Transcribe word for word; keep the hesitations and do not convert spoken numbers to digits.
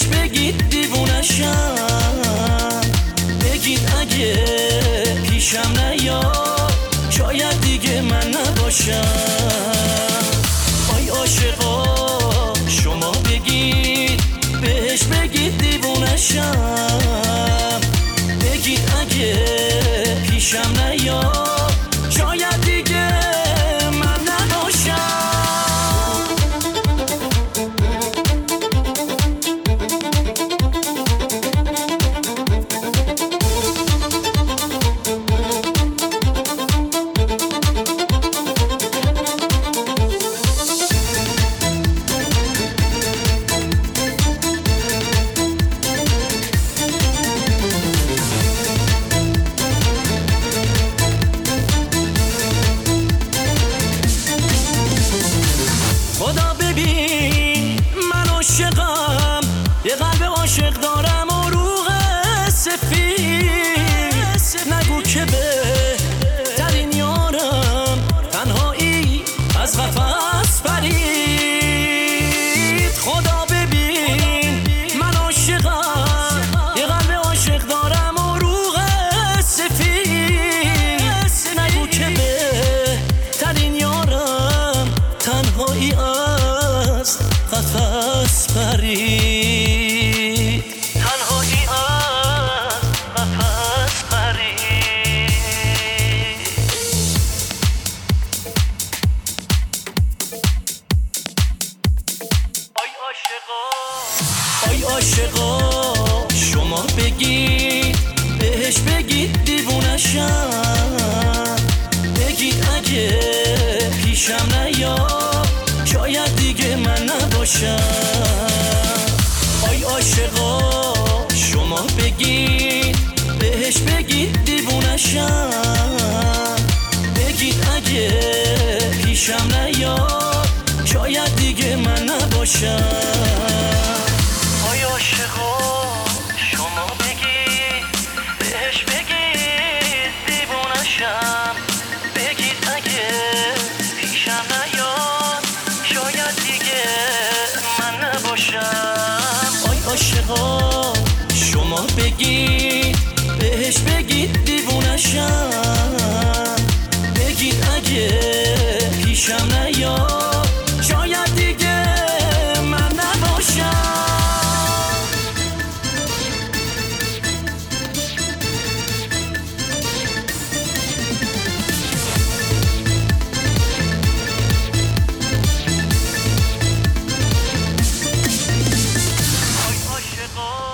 بگید دیوونشم، بگید اگه پیشم نیاد شاید دیگه من نباشم. آی عاشقا شما بگید بهش بگید دیوونشم، بگید اگه پیشم نیاد شاید دیگه من نباشم. خدا ببین من عاشقم، یه قلب عاشق دارم و روح سفید، نگو که بهترین یارم تنهایی از قفس پرید. خدا ببین من عاشقم، یه قلب عاشق دارم و روح سفید، نگو که بهترین یارم تنهایی از قفس پرید، تنهایی از قفس پرید. آی عاشقا آی عاشقا شما بگید بهش بگید دیوونشم، بگید اگه پیشم نیاد شاید دیگه من نباشم. آی عاشقا شما بگید بهش بگید دیوونشم، بگید اگه پیشم نیاد شاید دیگه من نباشم. آی عاشقا شما بگید بهش بگید دیوونشم، بگید اگه پیشم نیاد شاید دیگه من نباشم. آی عاشقا شما بگید بهش بگید دیوونشم، بگید اگه پیشم نیاد شاید دیگه من نباشم. آی عاشقا